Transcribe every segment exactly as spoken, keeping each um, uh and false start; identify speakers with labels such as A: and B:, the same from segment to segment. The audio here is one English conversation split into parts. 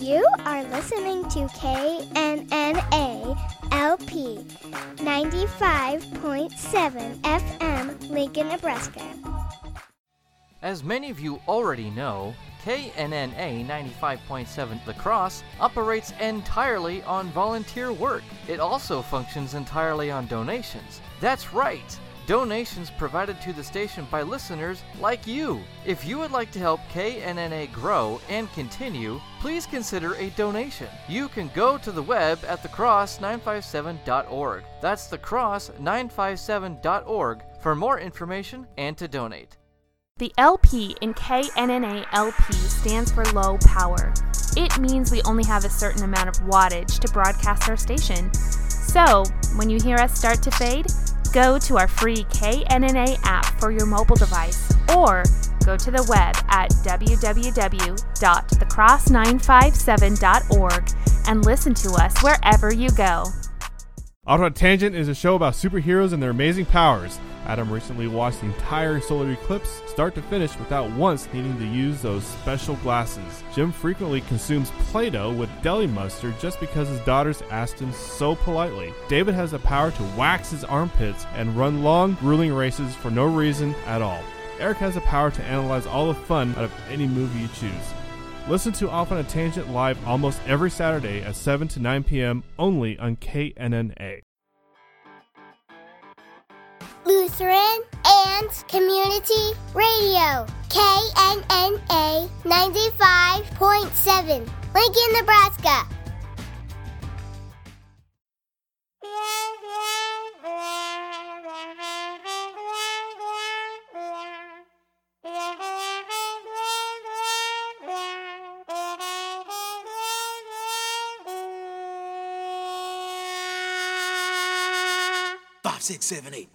A: You are listening to K N N A L P ninety-five point seven F M, Lincoln, Nebraska.
B: As many of you already know, K N N A ninety-five point seven La Crosse operates entirely on volunteer work. It also functions entirely on donations. That's right! Donations provided to the station by listeners like you. If you would like to help K N N A grow and continue, please consider a donation. You can go to the web at the cross nine five seven dot org. That's the cross nine five seven dot org for more information and to donate.
C: The L P in K N N A L P stands for low power. It means we only have a certain amount of wattage to broadcast our station. So, when you hear us start to fade, go to our free K N N A app for your mobile device, or go to the web at w w w dot the cross nine five seven dot org and listen to us wherever you go.
D: Auto Tangent is a show about superheroes and their amazing powers. Adam recently watched the entire solar eclipse start to finish without once needing to use those special glasses. Jim frequently consumes Play-Doh with deli mustard just because his daughters asked him so politely. David has the power to wax his armpits and run long, grueling races for no reason at all. Eric has the power to analyze all the fun out of any movie you choose. Listen to Off on a Tangent live almost every Saturday at seven to nine p.m. only on K N N A.
A: Lutheran and Community Radio, K N N A ninety-five point seven, Lincoln, Nebraska.
E: Five, six, seven, eight.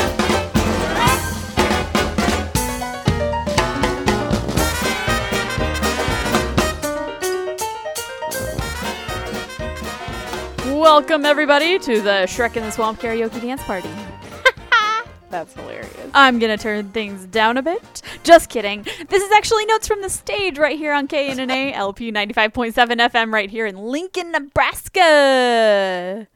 F: Welcome, everybody, to the Shrek in the Swamp Karaoke Dance Party.
G: That's hilarious.
F: I'm going to turn things down a bit. Just kidding. This is actually Notes from the Stage right here on K N N A L P ninety-five point seven F M right here in Lincoln, Nebraska.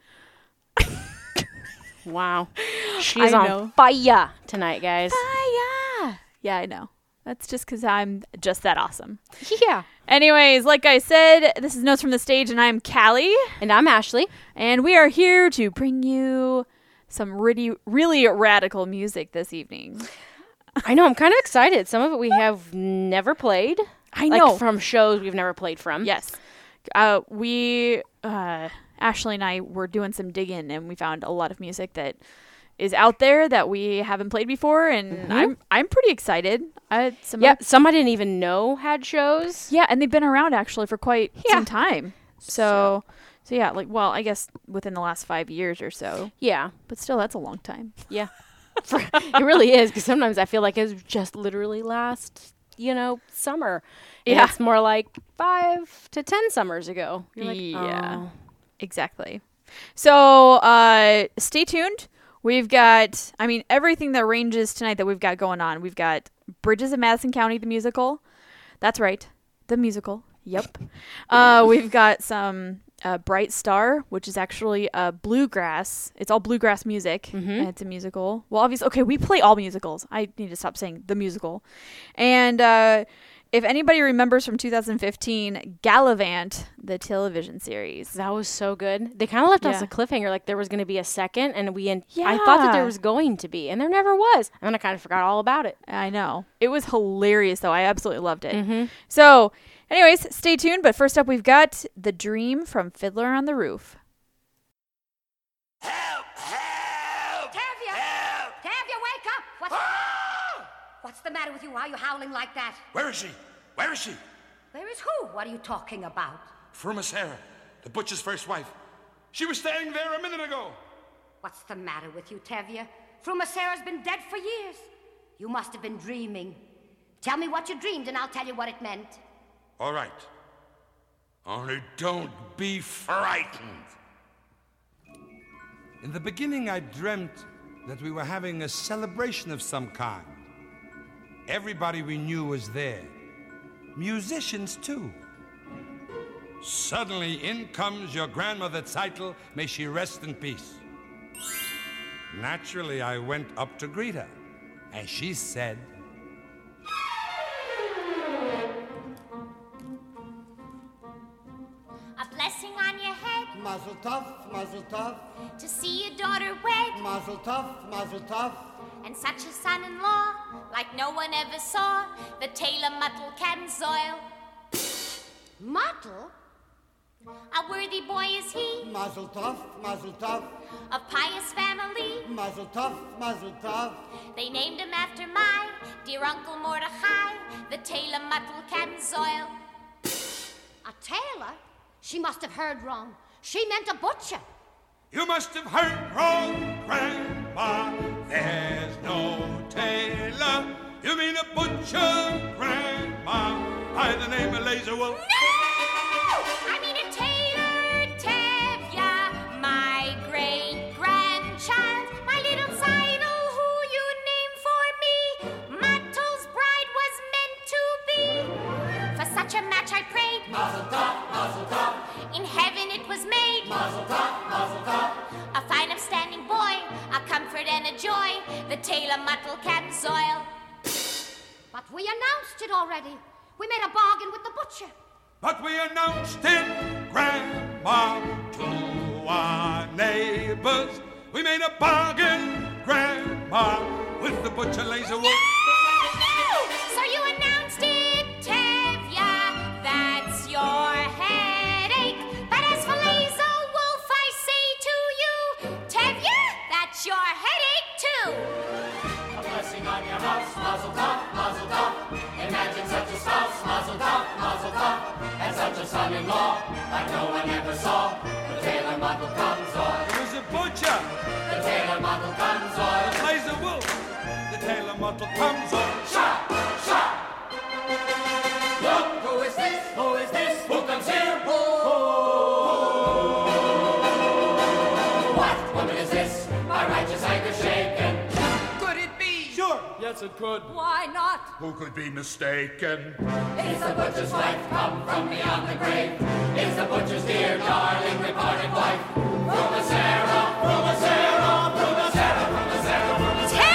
G: Wow. She's
F: I
G: on
F: know.
G: fire tonight, guys.
F: Fire. Yeah, I know. That's just because I'm just that awesome.
G: Yeah.
F: Anyways, like I said, this is Notes from the Stage, and I'm Callie.
G: And I'm Ashley.
F: And we are here to bring you some really, really radical music this evening.
G: I know. I'm kind of excited. Some of it we have never played.
F: I know.
G: Like from shows we've never played from.
F: Yes. Uh, we, uh, Ashley and I were doing some digging, and we found a lot of music that is out there that we haven't played before, and mm-hmm. I'm I'm pretty excited. Uh, some
G: yeah,
F: of,
G: some I didn't even know had shows.
F: Yeah, and they've been around actually for quite
G: yeah.
F: some time. So, so, so yeah, like, well, I guess within the last five years or so.
G: Yeah.
F: But still, that's a long time.
G: Yeah. For, it really is, because sometimes I feel like it's just literally last, you know, summer. And
F: yeah.
G: It's more like five to ten summers ago. You're like,
F: yeah.
G: Oh.
F: Exactly. So, uh, stay tuned. We've got, I mean, everything that ranges tonight that we've got going on. We've got Bridges of Madison County, the musical. That's right. The musical. Yep. uh, we've got some uh, Bright Star, which is actually uh, bluegrass. It's all bluegrass music.
G: Mm-hmm.
F: And it's a musical. Well, obviously, okay, we play all musicals. I need to stop saying the musical. And uh, if anybody remembers from two thousand fifteen, Gallivant, the television series.
G: That was so good. They kind of left
F: yeah.
G: us a cliffhanger, like there was going to be a second, and we. In-
F: yeah.
G: I thought that there was going to be, and there never was. And then I kind of forgot all about it.
F: I know. It was hilarious, though. I absolutely loved it.
G: Mm-hmm.
F: So, anyways, stay tuned. But first up, we've got The Dream from Fiddler on the Roof.
E: Help! Help!
H: Tavia!
E: Help!
H: Tavia, wake up! What's,
E: Ah!
H: what's the matter with you? Why are you howling like that?
E: Where is she? Where is she?
H: Where is who? What are you talking about?
E: Fruma Sarah, the butcher's first wife. She was standing there a minute ago.
H: What's the matter with you, Tavia? Fruma Sarah's been dead for years. You must have been dreaming. Tell me what you dreamed, and I'll tell you what it meant.
E: All right. Only don't be frightened.
I: In the beginning, I dreamt that we were having a celebration of some kind. Everybody we knew was there. Musicians, too. Suddenly in comes your grandmother Zeitel, may she rest in peace. Naturally, I went up to greet her, and she said,
J: a blessing on your head.
K: Mazel tov, mazel tov.
J: To see your daughter wed.
K: Mazel tov, mazel tov.
J: And such a son-in-law, like no one ever saw, the Taylor Muttle Camzoil. Muttle? A worthy boy is he.
K: Mazel tov, mazel tov.
J: Of pious family.
K: Mazel tov, mazel tov.
J: They named him after my dear Uncle Mordechai, the Taylor Muttle Camzoil. A tailor? She must have heard wrong. She meant a butcher.
I: You must have heard wrong, Grandma. There's no tailor. You mean a butcher, Grandma, by the name of Laser Wolf?
J: No! I mean a tailor, Tevya, my great-grandchild, my little Seidel, who you named for me. Muttle's bride was meant to be. For such a match I prayed.
K: Mazel tov, mazel tov.
J: In heaven it was made.
K: Mazel tov, mazel tov.
J: A fine upstanding boy, a comfort and a joy, the Taylor Muttle Camzoil. But we announced it already. We made a bargain with the butcher.
I: But we announced it, Grandma, to our neighbors. We made a bargain, Grandma, with the butcher Laser Wolf.
J: No! No! So you announced it, Tevya. That's your headache. But as for Laser Wolf, I say to you, Tevya, that's your headache too.
K: A blessing on your house, mazel tov, mazel tov. Imagine such a spouse, mazel tov, mazel tov. And such a son-in-law, like no one ever saw. The Taylor Muttle Camzoil.
I: It was a butcher.
K: The Taylor Muttle Camzoil.
I: Laser Wolf. The Taylor Muttle Camzoil.
K: Shot, shot. Look, who is this? Who is this? Who comes here? Oh. What woman is this? My righteous anger shaken.
L: Could it be?
I: Sure.
D: Yes, it could.
L: Why not?
I: Who could be mistaken?
K: Is the butcher's wife come from beyond the grave? Is the butcher's dear, darling, departed wife? From a Sarah, from a Sarah, from a Sarah, from a Sarah, from a Sarah.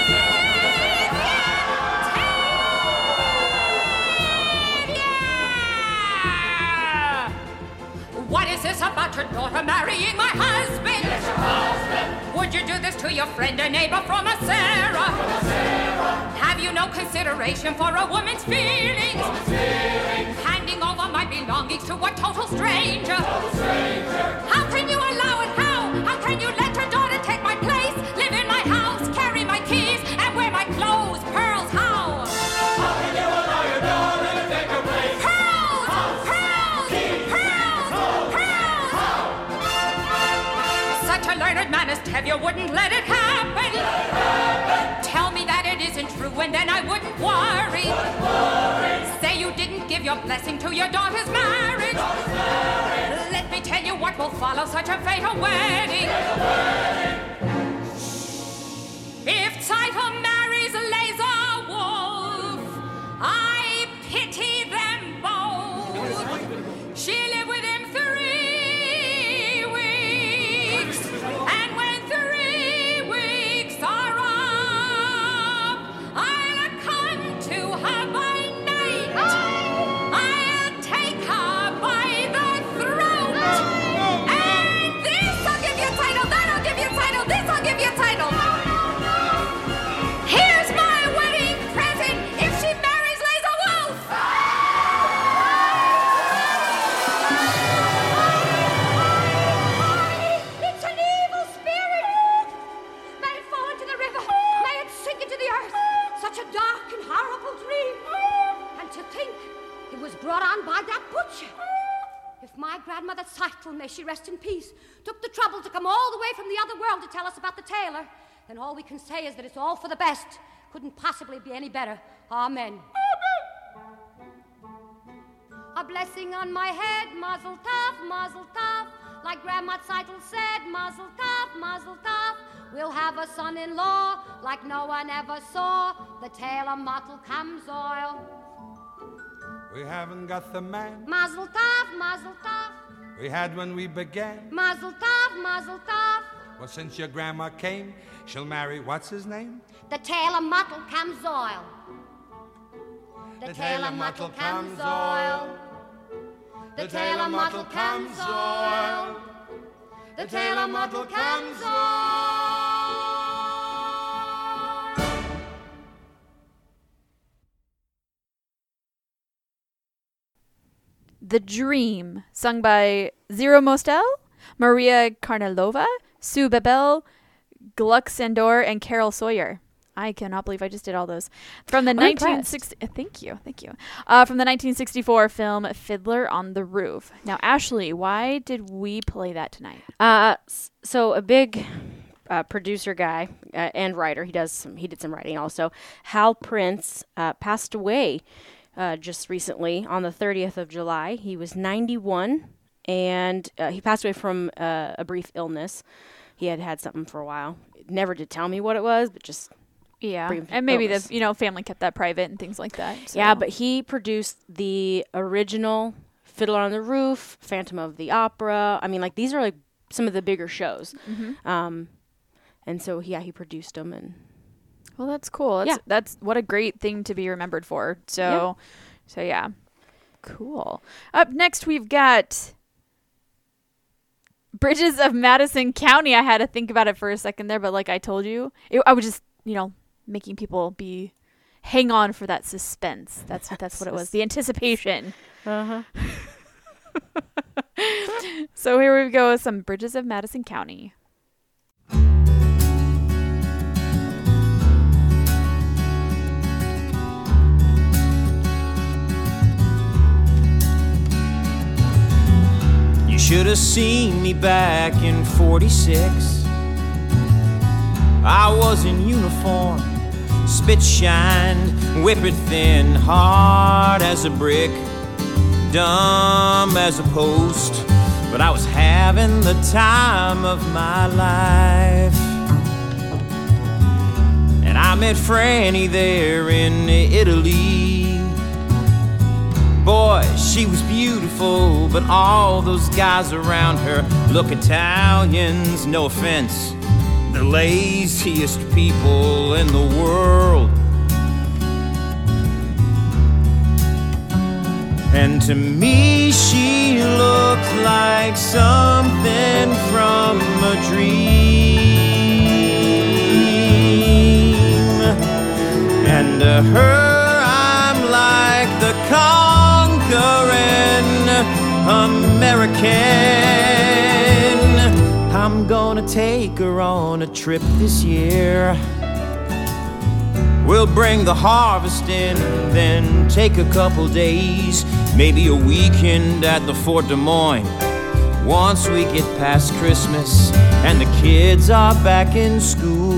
L: What is this about your daughter marrying my husband?
K: Yes, your husband.
L: Would you do this to your friend and neighbor from a Sarah?
K: From a Sarah.
L: Have you no consideration for a woman's feelings?
K: Woman's feelings.
L: Handing over my belongings to a total stranger.
K: Total stranger.
L: How can you allow it? How? How can you let your daughter take my place, live in my house, carry my keys, and wear my clothes? Pearls, how?
K: How can you allow your daughter to take her place?
L: Pearls!
K: House.
L: Pearls!
K: Keys.
L: Pearls!
K: House.
L: Pearls!
K: How?
L: Such a learned man as Tevye wouldn't let it happen.
K: Let it happen.
L: Tell me that it isn't true, and then I wouldn't worry.
K: Wouldn't worry.
L: Say you didn't give your blessing to your daughter's marriage.
K: Daughter's marriage.
L: Let me tell you what will follow such a fatal wedding.
K: Fatal wedding.
L: If Zeitel marries Laser Wolf, I pity them both. She lived with him three weeks, and when three weeks are up, I'll come to her by night. I'll take her by the throat. And this I'll give you a title, that I'll give you a title, this I'll give you a title. Here's my wedding present if she marries Laser Wolf.
H: It's an evil spirit! May it fall into the river! May it sink into the earth! Such a dark and horrible dream! And to think it was brought on by that butcher! If my grandmother Zeitel, may she rest in peace, took the trouble to come all the way from the other world to tell us about the tailor, then all we can say is that it's all for the best. Couldn't possibly be any better. Amen. A blessing on my head, mazel tov, mazel tov. Like Grandma Zeitel said, mazel tov, mazel tov. We'll have a son-in-law like no one ever saw, the Taylor Muttle Camzoil.
I: We haven't got the man
H: Mazel tov, mazel tov,
I: we had when we began.
H: mazel tov, mazel tov.
I: Well, since your grandma came, she'll marry, what's his name?
H: The tail of Muttle comes oil. The tail of Muttle comes oil. The tail of Muttle comes oil. The tail of Muttle comes oil.
F: The Dream, sung by Zero Mostel, Maria Karnalova, Sue Bebel, Gluck Sandor, and Carol Sawyer. I cannot believe I just did all those. From the
G: I'm
F: nineteen sixty, uh, thank you, thank you. Uh, from the nineteen sixty-four film Fiddler on the Roof. Now, Ashley, why did we play that tonight?
G: Uh, s- so a big uh, producer guy uh, and writer. He does some. He did some writing also. Hal Prince uh, passed away uh, just recently on the thirtieth of July. He was ninety-one, and uh, he passed away from uh, a brief illness. He had had something for a while. Never did tell me what it was, but just.
F: Yeah,
G: brief
F: and maybe
G: illness.
F: the you know family kept that private and things like that. So.
G: Yeah, but he produced the original Fiddler on the Roof, Phantom of the Opera. I mean, like these are like some of the bigger shows.
F: Mhm.
G: Um, and so yeah, he produced them, and
F: Well, that's cool. That's,
G: Yeah.
F: that's what a great thing to be remembered for. So, so yeah, cool. Up next, we've got Bridges of Madison County. I had to think about it for a second there, but like I told you, it, I was just you know making people be hang on for that suspense. That's that's what it was. The anticipation.
G: Uh huh.
F: So here we go with some Bridges of Madison County.
M: You should have seen me back in forty-six. I was in uniform, spit shined, whippered thin, hard as a brick, dumb as a post, but I was having the time of my life. And I met Franny there in Italy. Boy, she was beautiful, but all those guys around her look Italians, no offense, the laziest people in the world. And to me she looked like something from a dream. And to her I'm like the conquering American. I'm gonna take her on a trip this year. We'll bring the harvest in, then take a couple days, maybe a weekend at the Fort Des Moines. Once we get past Christmas and the kids are back in school.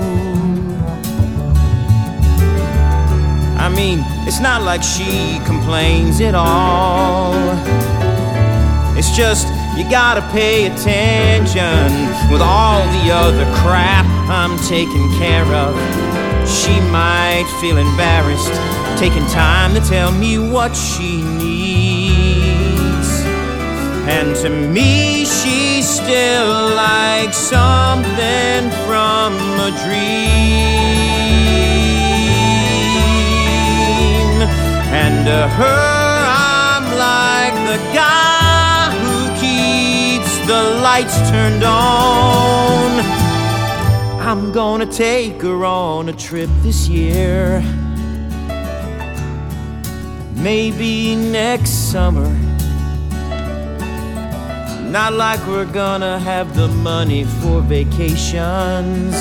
M: I mean, it's not like she complains at all. It's just you gotta pay attention with all the other crap I'm taking care of. She might feel embarrassed taking time to tell me what she needs. And to me she's still like something from a dream. And to her I'm like the guy who keeps the lights turned on. I'm gonna take her on a trip this year. Maybe next summer. Not like we're gonna have the money for vacations.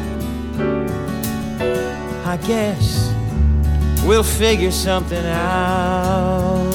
M: I guess we'll figure something out.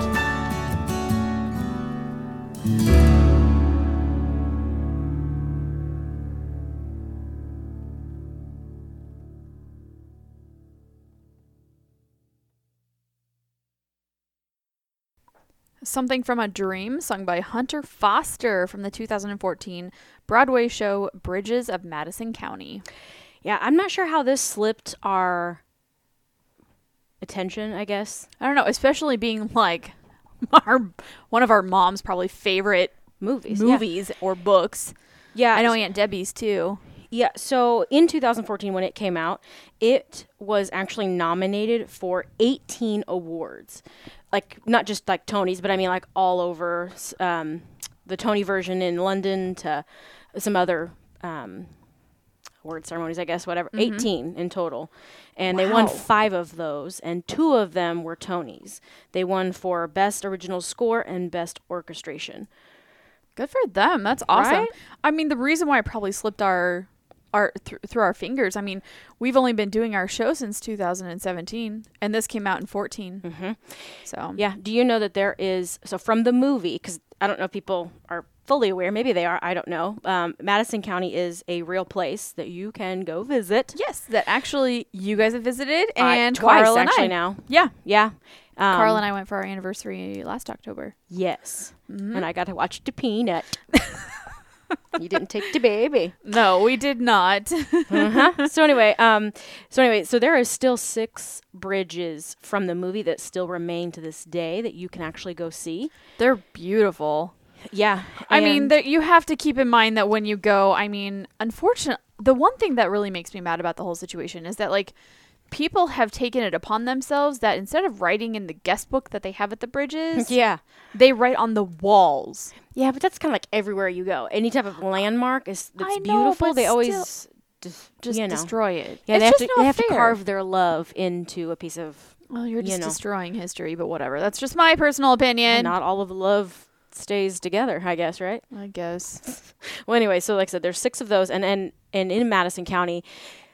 F: Something from a Dream, sung by Hunter Foster from the two thousand fourteen Broadway show Bridges of Madison County.
G: Yeah, I'm not sure how this slipped our attention, I guess.
F: I don't know, especially being like our one of our mom's probably favorite
G: movies,
F: movies
G: yeah.
F: or books.
G: Yeah,
F: I know Aunt Debbie's too.
G: Yeah, so in two thousand fourteen, when it came out, it was actually nominated for eighteen awards. Like, not just like Tonys, but I mean like all over, um, the Tony version in London to some other um, award ceremonies, I guess, whatever.
F: Mm-hmm.
G: eighteen in total. And
F: Wow.
G: they won five of those, and two of them were Tonys. They won for Best Original Score and Best Orchestration.
F: Good for them. That's awesome.
G: Right?
F: I mean, the reason why it probably slipped our our th- through our fingers. I mean, we've only been doing our show since two thousand seventeen, and this came out in fourteen.
G: Mm-hmm.
F: So
G: yeah, do you know that there is so from the movie? Because I don't know if people are fully aware. Maybe they are. I don't know. Um, Madison County is a real place that you can go visit.
F: Yes, that actually you guys have visited,
G: Uh,
F: and
G: twice
F: Carl and
G: actually
F: I.
G: now.
F: Yeah,
G: Yeah. Um,
F: Carl and I went for our anniversary last October.
G: Yes.
F: Mhm.
G: And I got to watch the peanut. You didn't take the baby.
F: No, we did not.
G: uh-huh. So anyway, um, so anyway, so there are still six bridges from the movie that still remain to this day that you can actually go see.
F: They're beautiful.
G: Yeah.
F: I mean,
G: and-
F: that you have to keep in mind that when you go, I mean, unfortunately, the one thing that really makes me mad about the whole situation is that, like, people have taken it upon themselves that instead of writing in the guest book that they have at the bridges,
G: yeah,
F: they write on the walls.
G: Yeah, but that's kind of like everywhere you go. Any type of landmark is that's
F: I know,
G: beautiful.
F: but
G: They
F: still-
G: always dis-
F: Just
G: you know.
F: destroy it.
G: Yeah,
F: It's
G: they have
F: just
G: to
F: not
G: they have to
F: fair.
G: carve their love into a piece of.
F: Well, you're just
G: you know.
F: destroying history, but whatever. That's just my personal opinion.
G: And not all of the love stays together, I guess, right?
F: I guess.
G: Well, anyway, so like I said, there's six of those, and and, and in Madison County,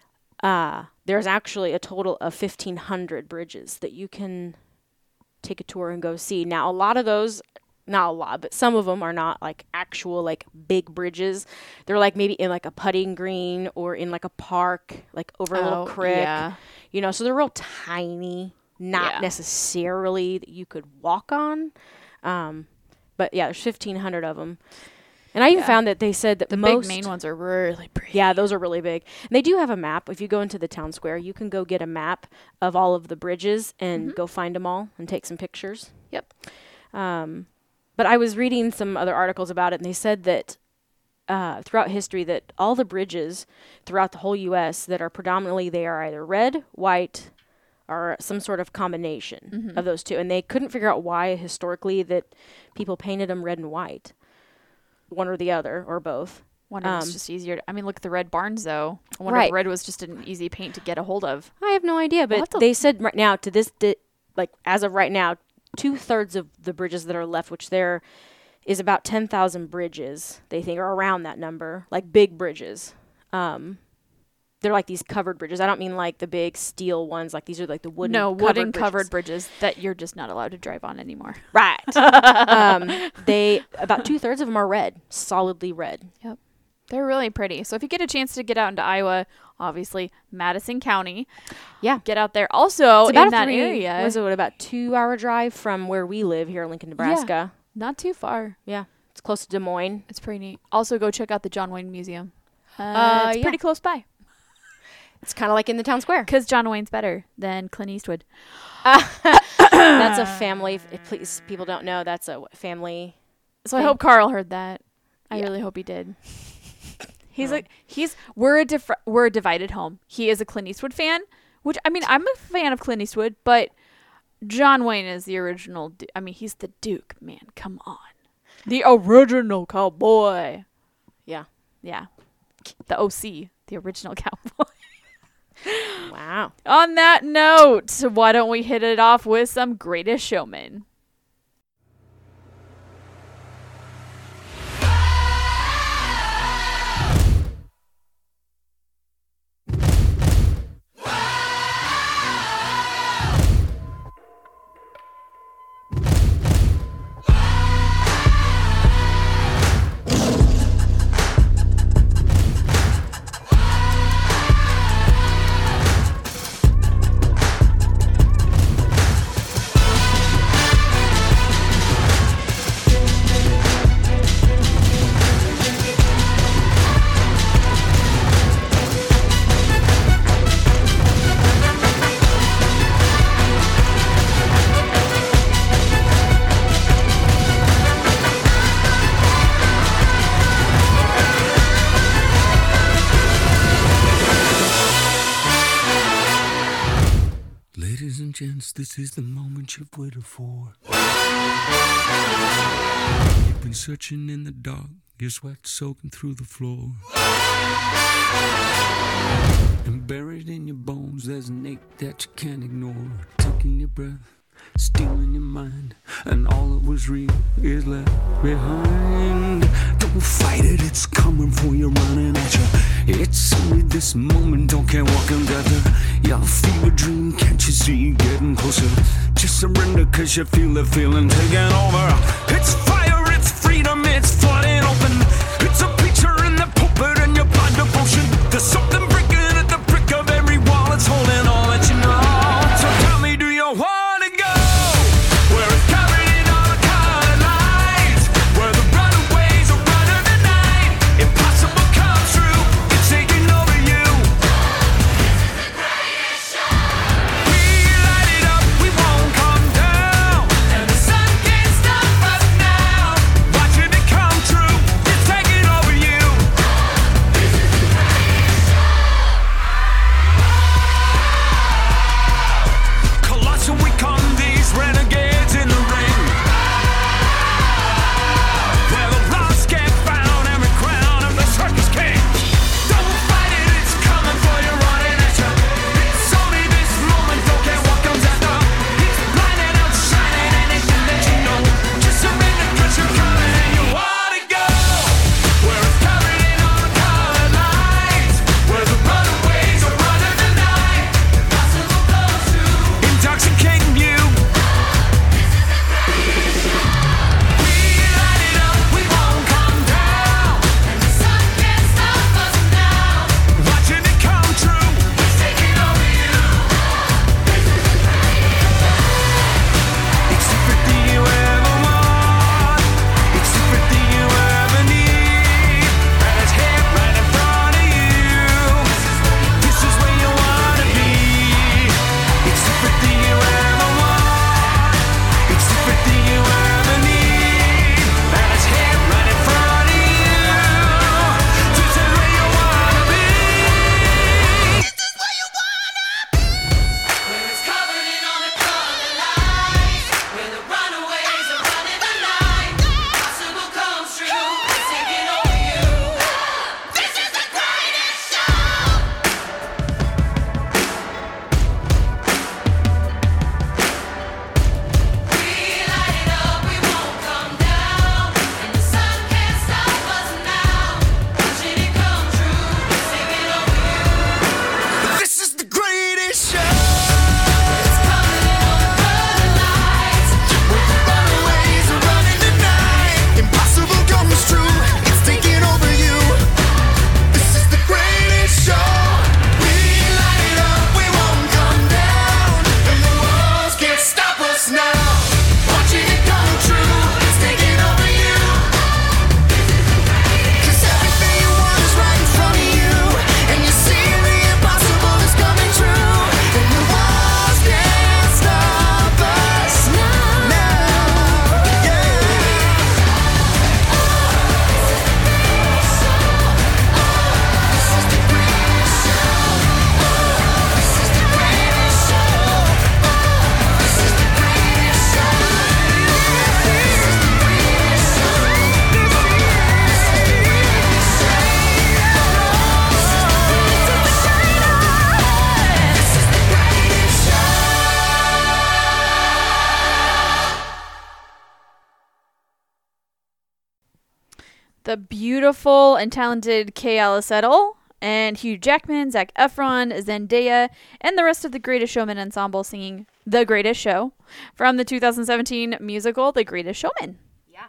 G: uh, there's actually a total of fifteen hundred bridges that you can take a tour and go see. Now, a lot of those, not a lot, but some of them are not like actual like big bridges. They're like maybe in like a putting green or in like a park, like over a little
F: Oh,
G: creek.
F: yeah.
G: You know, so they're real tiny, not
F: Yeah.
G: necessarily that you could walk on. Um, but yeah, there's fifteen hundred of them. And I even
F: Yeah.
G: found that they said that
F: The
G: most
F: big main ones are really pretty.
G: yeah, those are really big. And they do have a map. If you go into the town square, you can go get a map of all of the bridges and go find them all and take some pictures.
F: Yep.
G: Um, but I was reading some other articles about it, and they said that uh, throughout history that all the bridges throughout the whole U S that are predominantly, they are either red, white, or some sort of combination
F: Mhm.
G: of those two. And they couldn't figure out why historically that people painted them red and white. One or the other, or both.
F: Wonder if
G: Um,
F: it's just easier. To, I mean, look at the red barns, though. I wonder
G: Right.
F: if red was just an easy paint to get a hold of.
G: I have no idea,
F: We'll
G: but
F: have to-
G: they said right now to this, di- like as of right now, two thirds of the bridges that are left, which there is about ten thousand bridges, they think, are around that number, like big bridges. Um, they're like these covered bridges. I don't mean like the big steel ones. Like these are like the wooden
F: no,
G: covered
F: wooden
G: bridges.
F: covered bridges that you're just not allowed to drive on anymore.
G: Right. um, they about two thirds of them are red, solidly red.
F: Yep. They're really pretty. So if you get a chance to get out into Iowa, obviously Madison County,
G: yeah,
F: get out there. Also
G: It's about
F: in
G: a
F: that
G: three,
F: area,
G: Was it what, about two hour drive from where we live here in Lincoln, Nebraska?
F: not too far.
G: Yeah, it's close to Des Moines.
F: It's pretty neat. Also, go check out the John Wayne Museum. Uh,
G: Uh,
F: it's
G: yeah.
F: pretty close by.
G: It's kind of like in the town square.
F: Because John Wayne's better than Clint Eastwood.
G: That's a family. If please, people don't know, that's a family.
F: So I
G: thing.
F: hope Carl heard that. I
G: Yeah.
F: really hope he did. He's like he's we're a diff- we're a divided home. He is a Clint Eastwood fan, which I mean I'm a fan of Clint Eastwood, but John Wayne is the original. Du- I mean he's the Duke, man. Come on, the original cowboy.
G: Yeah,
F: yeah, the O C, the original cowboy.
G: Wow.
F: On that note, why don't we hit it off with some Greatest Showman?
N: this is the moment you've waited for. You've been searching in the dark, your sweat soaking through the floor. And buried in your bones, there's an ache that you can't ignore. Taking your breath, stealing your mind, and all that was real is left behind. Don't fight it, it's coming for you, running at you. It's only this moment, don't care what comes after. Your fever dream, can't you see getting closer? Just surrender, cause you feel the feeling taking over. It's fire, it's freedom, it's flooding open. It's a picture in the pulpit and your blind devotion. There's something breaking at the brick of every wall, it's holding all that you know. So tell me, do you want to go? Where it's covered in all the colored lights, where the runaways are running the night. Impossible comes true, it's taking over you. This is the greatest show. We light it up, we won't come down, and the sun can't stop us now. Watching it come true, it's taking over you. This is the greatest show. Colossal, we come these renegades in the ring, where the lost get found, every crown of the circus king. Don't fight it, it's coming for you, running at you. It's only this moment, don't care what comes after. It's blinding, outshining anything that you know. Just surrender, cause you're coming and you wanna go. Where it's covered in all the colored lights, where the runaways are running the night. Impossible comes true, intoxicating you. We light it up, we won't come down, and the sun can't stop us now. Watching it come true, it's taking over you. It's everything you ever want, it's everything you ever need, and it's here right in front of you. This is where you wanna be. It's everything you ever want, it's everything you ever need, and it's here right in front of you. This is where you wanna be. This is where you wanna be. Where it's covered in all the colored lights, where the runaways are running the night. Impossible comes true, it's taking over you. This is the greatest show. We light it up, we won't come down, and the sun can't stop us now. Watching it come true, it's taking over you. This is the greatest show. It's coming in all the colored lights, where the runaways are running the night. Impossible comes true, it's taking over you. This is the greatest show. We light it up, we won't come down, and the walls can't stop us now. Watching it come true, it's taking over you. Cause everything you want is right in front of you, and you see the impossible is coming true, and the walls can't stop us now. Yeah. This is the greatest show. This is the greatest show. This is the greatest show. This is the greatest show. This is the greatest show.
F: The beautiful and talented Kay Alice Edel and Hugh Jackman, Zac Efron, Zendaya, and the rest of the Greatest Showman ensemble singing The Greatest Show from the two thousand seventeen musical The Greatest Showman.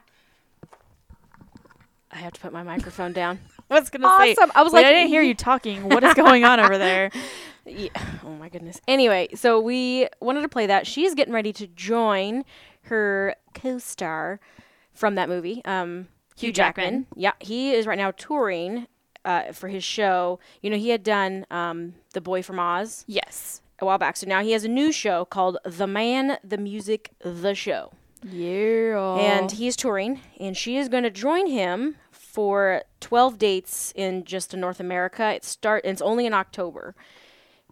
G: I have to put my microphone down.
F: I was gonna say,
G: Awesome. I was
F: wait,
G: like,
F: I didn't hear you talking. What is going on over there?
G: Yeah. Oh my goodness. Anyway, so we wanted to play that. She's getting ready to join her co-star from that movie, um, Hugh,
F: Hugh
G: Jackman.
F: Jackman.
G: Yeah, he is right now touring uh, for his show. You know, he had done um, The Boy from Oz.
F: Yes.
G: A while back. So now he has a new show called The Man, the Music, The Show.
F: Yeah.
G: And he's touring, and she is going to join him for twelve dates in just in North America. It start. It's only in October.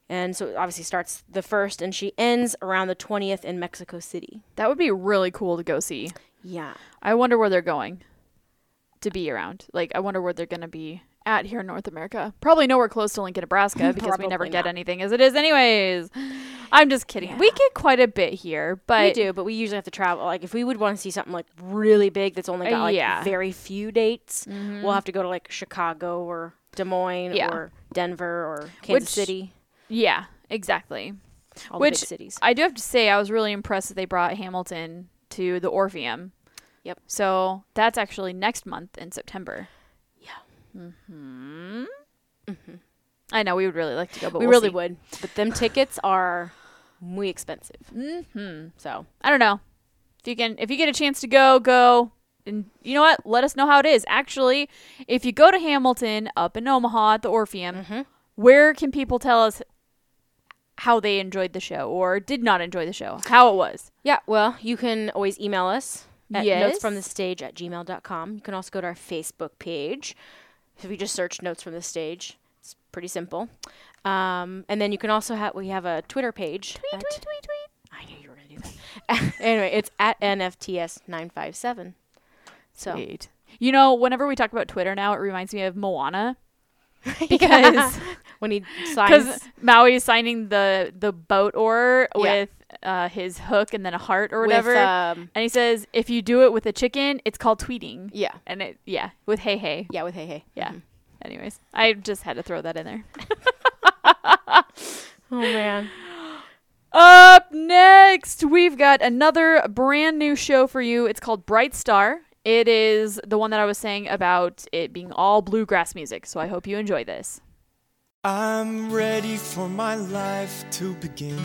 G: And so it obviously starts the first, and she ends around the twentieth in Mexico City.
F: That would be really cool to go see.
G: Yeah.
F: I wonder where they're going to be around. Like, I wonder where they're going to be at here in North America. Probably nowhere close to Lincoln, Nebraska, because we never get
G: not.
F: anything as it is anyways. I'm just kidding.
G: Yeah.
F: We get quite a bit here, but...
G: We do, but we usually have to travel. Like, if we would want to see something, like, really big that's only got,
F: Uh,
G: like,
F: yeah.
G: very few dates,
F: Mhm.
G: we'll have to go to, like, Chicago or Des Moines
F: Yeah.
G: or Denver or Kansas
F: Which-
G: City.
F: Yeah, exactly.
G: All the
F: Which,
G: big cities.
F: I do have to say, I was really impressed that they brought Hamilton to the Orpheum.
G: Yep.
F: So that's actually next month in September.
G: Yeah.
F: Mm-hmm.
G: Mm-hmm.
F: I know, we would really like to go, but
G: we
F: we'll
G: really
F: see.
G: would. But them tickets are muy expensive.
F: Mm-hmm.
G: So
F: I don't know. If you can, if you get a chance to go, go. And you know what? Let us know how it is. Actually, if you go to Hamilton up in Omaha at the Orpheum,
G: Mm-hmm.
F: where can people tell us how they enjoyed the show or did not enjoy the show? How it was?
G: Yeah, well, you can always email us at
F: Yes.
G: notesfromthestage at gmail dot com. You can also go to our Facebook page. If you just search Notes from the Stage, it's pretty simple. Um, and then you can also have, we have a Twitter page.
F: Tweet,
G: at-
F: tweet, tweet, tweet.
G: I knew you were going to do that. Anyway, it's at N F T S nine five seven. So.
F: Sweet. You know, whenever we talk about Twitter now, it reminds me of Moana.
G: Yeah.
F: Because
G: when he
F: because
G: signs
F: Maui is signing the the boat oar
G: Yeah.
F: with uh, his hook and then a heart or
G: with,
F: whatever,
G: um,
F: and he says if you do it with a chicken, it's called tweeting.
G: yeah,
F: And it yeah with hey hey
G: yeah, with hey hey.
F: yeah.
G: Mhm.
F: Anyways, I just had to throw that in there.
G: Oh man.
F: Up next, we've got another brand new show for you. It's called Bright Star. It is the one that I was saying about it being all bluegrass music. So I hope you enjoy this.
M: I'm ready for my life to begin.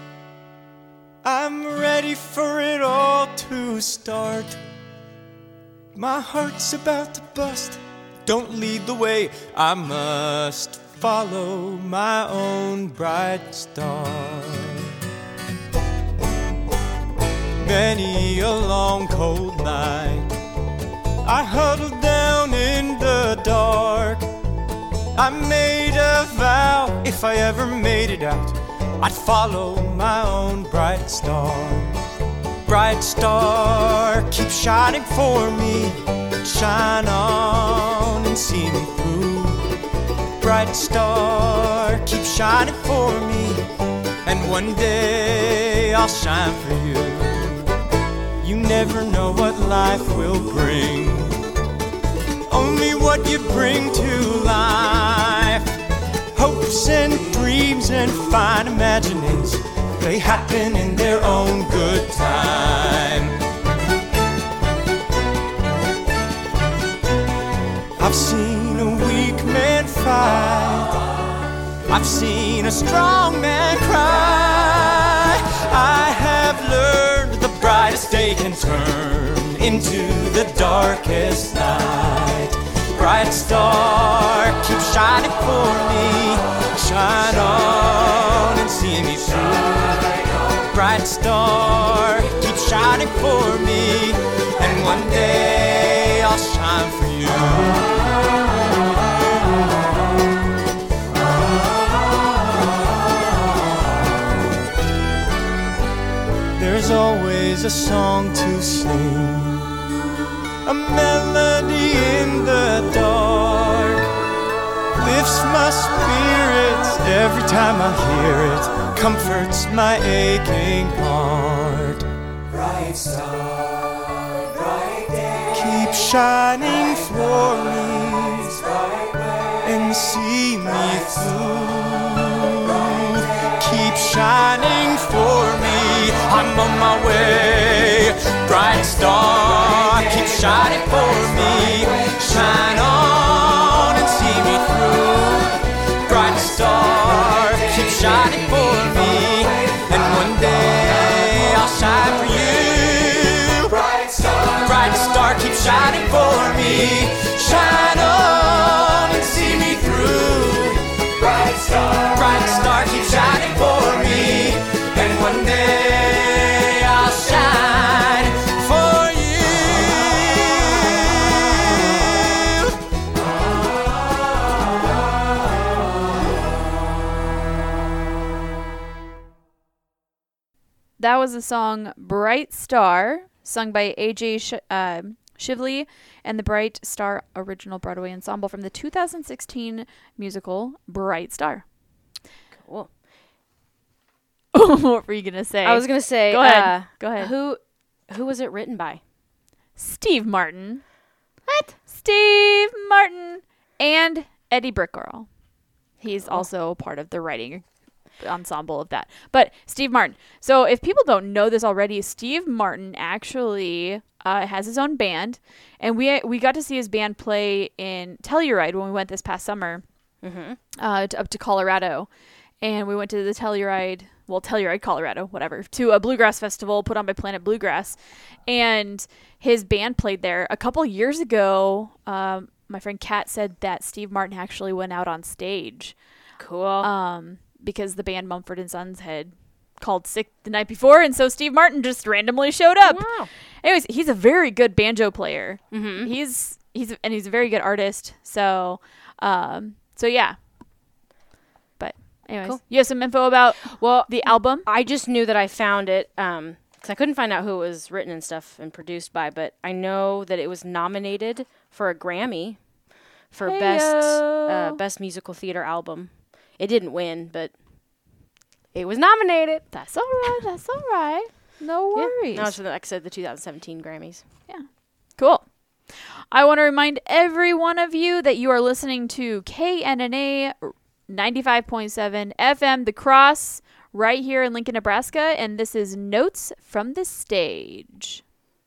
M: I'm ready for it all to start. My heart's about to bust. Don't lead the way. I must follow my own bright star. Many a long cold night I huddled down in the dark. I made a vow, if I ever made it out, I'd follow my own bright star. Bright star, keep shining for me. Shine on and see me through. Bright star, keep shining for me. And one day I'll shine for you. You never know what life will bring, only what you bring to life. Hopes and dreams and fine imaginings, they happen in their own good time. I've seen a weak man fight, I've seen a strong man cry. I have learned the brightest day can turn into the darkest night. Bright star, keep shining for me. Shine on and see me through. Bright star, keep shining for me. And one day I'll shine for you. There's always a song to sing, a melody in the dark. Lifts my spirits every time I hear it, comforts my aching heart. Bright star, bright day, keep shining for me and see me through. Keep shining for me, I'm on my way. Bright star, keep shining for me. Shine on and see me through. Bright star, keep shining for me. And one day I'll shine for you. Bright star, bright star, keep shining for me. Shine on and see me through. Bright star, bright star, keep shining for me. And one day I'll shine for you.
F: that was the song Bright Star, sung by A J Sh- uh, Shively and the Bright Star Original Broadway Ensemble from the two thousand sixteen musical Bright Star.
G: Cool.
F: What were you going to say?
G: I was going to say,
F: Go ahead.
G: Uh,
F: Go ahead.
G: Who, who was it written by?
F: Steve Martin. What? Steve Martin and Eddie Brickell. He's
G: Cool.
F: also part of the writing ensemble of that. But Steve Martin. So if people don't know this already, Steve Martin actually uh, has his own band, and we we got to see his band play in Telluride when we went this past summer
G: Mm-hmm.
F: uh, to, up to Colorado, and we went to the Telluride, well Telluride, Colorado, whatever, to a bluegrass festival put on by Planet Bluegrass, and his band played there a couple years ago. Um, my friend Kat said that Steve Martin actually went out on stage.
G: Cool.
F: Um, because the band Mumford and Sons had called sick the night before, and so Steve Martin just randomly showed up.
G: Wow.
F: Anyways, he's a very good banjo player.
G: Mm-hmm.
F: He's he's and he's a very good artist. So, um, so yeah. But anyways,
G: Cool.
F: you have some info about
G: well
F: the album?
G: I just knew that I found it um because I couldn't find out who it was written and stuff and produced by, but I know that it was nominated for a Grammy for best uh, best musical theater album. It didn't win, but it was nominated.
F: That's all right. That's all right. No worries.
G: Yeah. No, so like I said, the two thousand seventeen Grammys.
F: Yeah. Cool. I want to remind every one of you that you are listening to K N N A ninety-five point seven F M, The Cross, right here in Lincoln, Nebraska, and this is Notes from the Stage.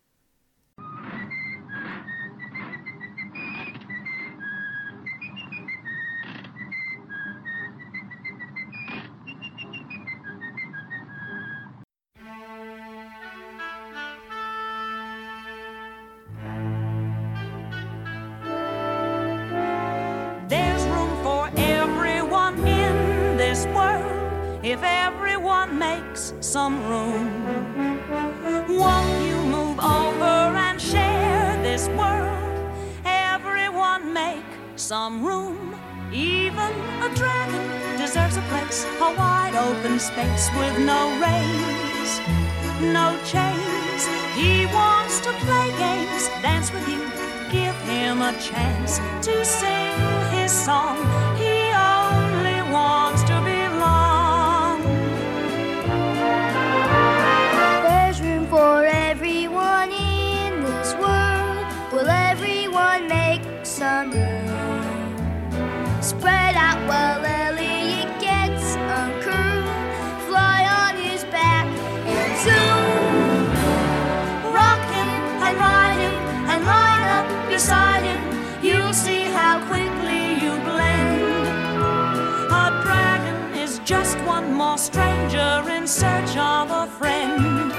O: There's room for everyone in this world if everyone makes some room. Won't you move over and share this world? Everyone make some room. Even a dragon deserves a place, a wide open space with no reins, no chains. He wants to play games, dance with you, give him a chance to sing his song. He only wants to belong.
P: There's room for everyone in this world. Will everyone make some room? Spread out while Elliot gets uncurled. Fly on his back and zoom. Rock him and ride him and line up beside him. You'll see how quickly you blend.
O: A dragon is just one more stranger in search of a friend.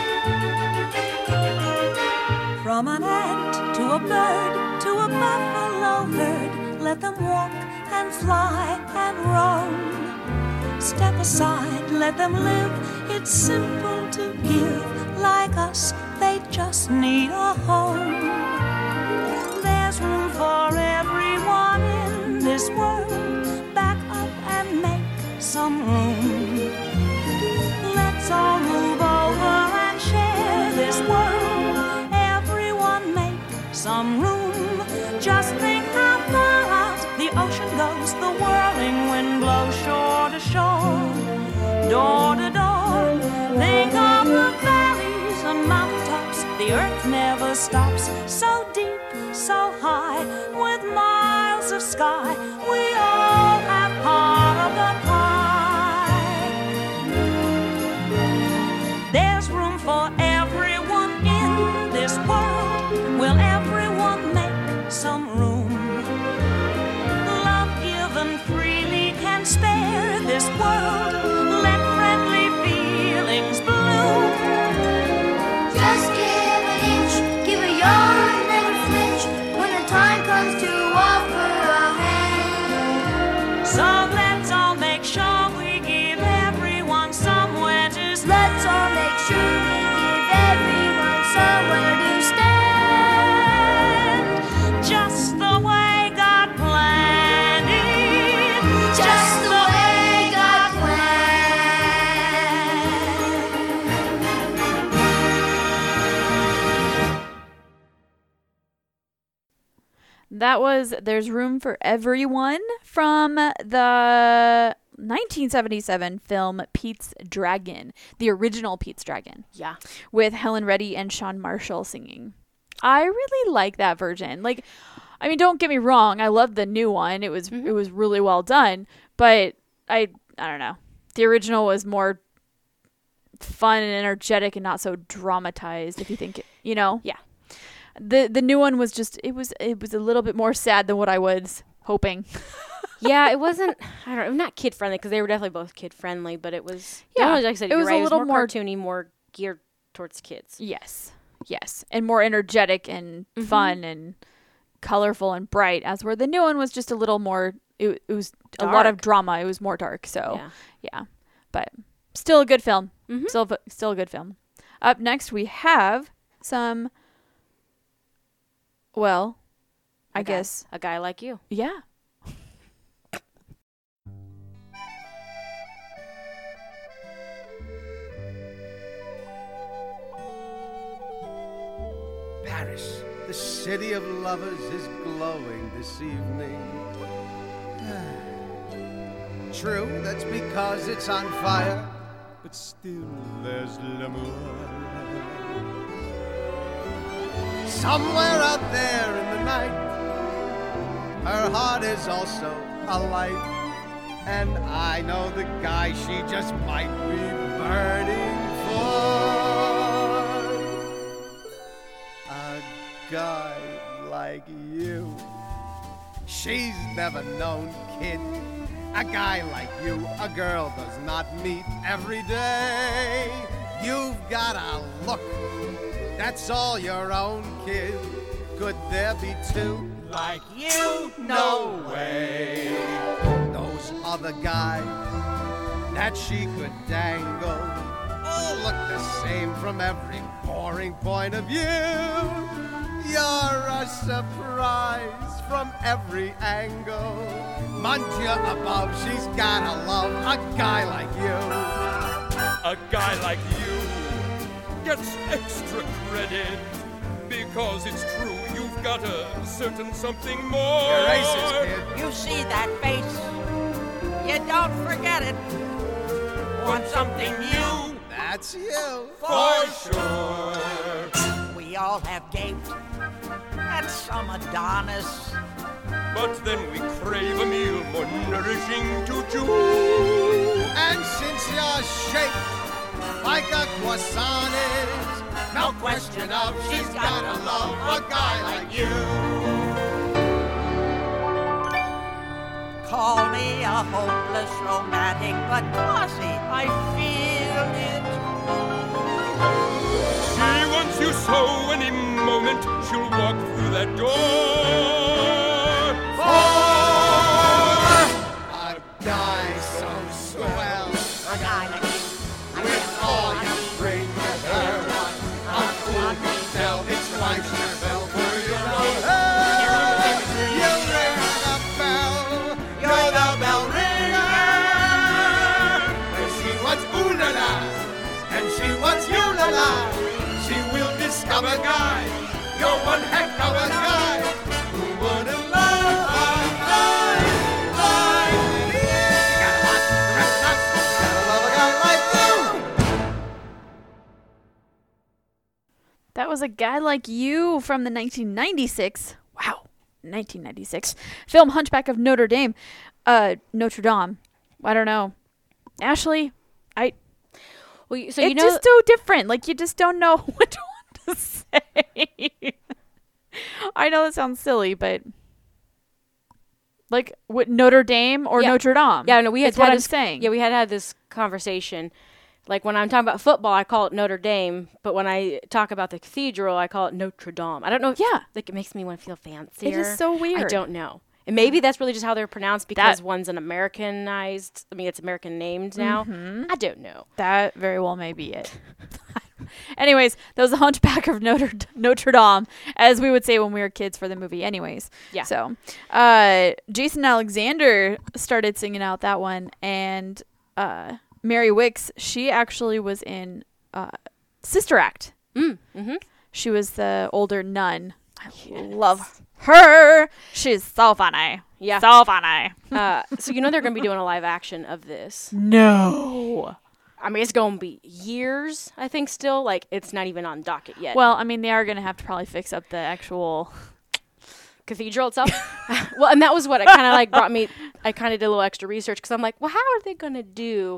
O: From an ant to a bird to a buffalo herd, let them walk and fly and roam. Step aside, let them live. It's simple to give. Like us, they just need a home. There's room for everyone in this world. Back up and make some room. Let's all move over and share this world. Everyone make some room. Just think how far out the ocean goes. The whirling wind blows shore to shore, door to door. Think of the valleys and mountaintops. The earth never stops. So deep, so high, with miles of sky, we all have part of the pie. There's room for everyone in this world. Will everyone make some room? Love given freely can spare this world. Let friendly feelings bloom.
P: Just give an inch, give a yard, never flinch when the time comes to offer a hand.
F: That was There's Room for Everyone from the nineteen seventy-seven film Pete's Dragon, the original Pete's Dragon.
G: Yeah.
F: With Helen Reddy and Shawn Marshall singing. I really like that version. Like, I mean, don't get me wrong. I love the new one. It was mm-hmm. it was really well done. But I I don't know. The original was more fun and energetic and not so dramatized. If you think, it, you know.
G: Yeah.
F: The the new one was just it was it was a little bit more sad than what I was hoping.
G: Yeah, it wasn't. I don't know, not kid friendly because they were definitely both kid friendly, but it was.
F: Yeah,
G: like I said,
F: it was
G: right,
F: a little
G: it was more
F: more
G: cartoony, more geared towards kids.
F: Yes, yes, and more energetic and mm-hmm. fun and colorful and bright. As where the new one was just a little more. It, it was dark. A lot of drama. It was more dark. So yeah, yeah. But still a good film. Mm-hmm. Still, still a good film. Up next, we have some. Well,
G: a
F: I
G: guy,
F: guess
G: a guy like you.
F: Yeah.
Q: Paris, the city of lovers, is glowing this evening. True, that's because it's on fire, but still there's l'amour. Somewhere out there in the night, her heart is also alight, and I know the guy she just might be burning for. A guy like you. She's never known, kid. A guy like you, a girl does not meet every day. You've got a look, that's all your own, kid. Could there be two like you? No way. Those other guys that she could dangle all look the same from every boring point of view. You're a surprise from every angle. Mon Dieu above, she's gotta love a guy like you.
I: A guy like you gets extra credit because it's true you've got a certain something more.
Q: You're racist, kid.
R: You see that face, you don't forget it. Want something new?
Q: That's you.
R: For sure. We all have gaped at some Adonis.
I: But then we crave a meal more nourishing to chew.
Q: And since you're shaped like a croissant is, no question of she's gotta love a guy like you.
R: Call me a hopeless romantic, but bossy, I feel it.
I: She wants you so any moment she'll walk through that door.
Q: A guy so swell,
R: a guy like you,
Q: with all you bring to her, a fool can tell it's Meister Bell for your own. Hey, you ring the bell, you're the bell ringer. When she wants ooh la la, and she wants you la la, she will discover guy, you're one heck of a guy. Who wouldn't love a guy like you? Gotta love, gotta love a guy like you.
F: That was A Guy Like You from the nineteen ninety-six. Wow, nineteen ninety-six film Hunchback of Notre Dame. Uh, Notre Dame. I don't know, Ashley. I.
G: Well, so
F: it's
G: you know,
F: just so different. Like you just don't know what to, what to say. I know that sounds silly, but like what Notre Dame or
G: yeah.
F: Notre Dame?
G: Yeah, no, we had
F: That's what
G: had
F: I'm
G: this,
F: saying.
G: Yeah, we had had this conversation. Like when I'm talking about football, I call it Notre Dame, but when I talk about the cathedral, I call it Notre Dame. I don't know. If,
F: yeah,
G: like it makes me want to feel fancier.
F: It is so weird.
G: I don't know. And maybe that's really just how they're pronounced because
F: that,
G: one's an Americanized. I mean, it's American named now.
F: Mm-hmm.
G: I don't know.
F: That very well may be it. Anyways, that was the Hunchback of Notre Notre Dame, as we would say when we were kids for the movie. Anyways,
G: yeah.
F: So, uh, Jason Alexander started singing out that one, and uh, Mary Wicks, she actually was in uh, Sister Act.
G: Mm. Mm-hmm.
F: She was the older nun. I yes. love her. She's so funny.
G: Yeah.
F: So funny.
G: uh, so you know they're going to be doing a live action of this.
F: No.
G: I mean, it's going to be years, I think, still. Like, it's not even on docket yet.
F: Well, I mean, they are going to have to probably fix up the actual
G: cathedral itself. Well, and that was what it kind of like brought me. I kind of did a little extra research because I'm like, well, how are they going to do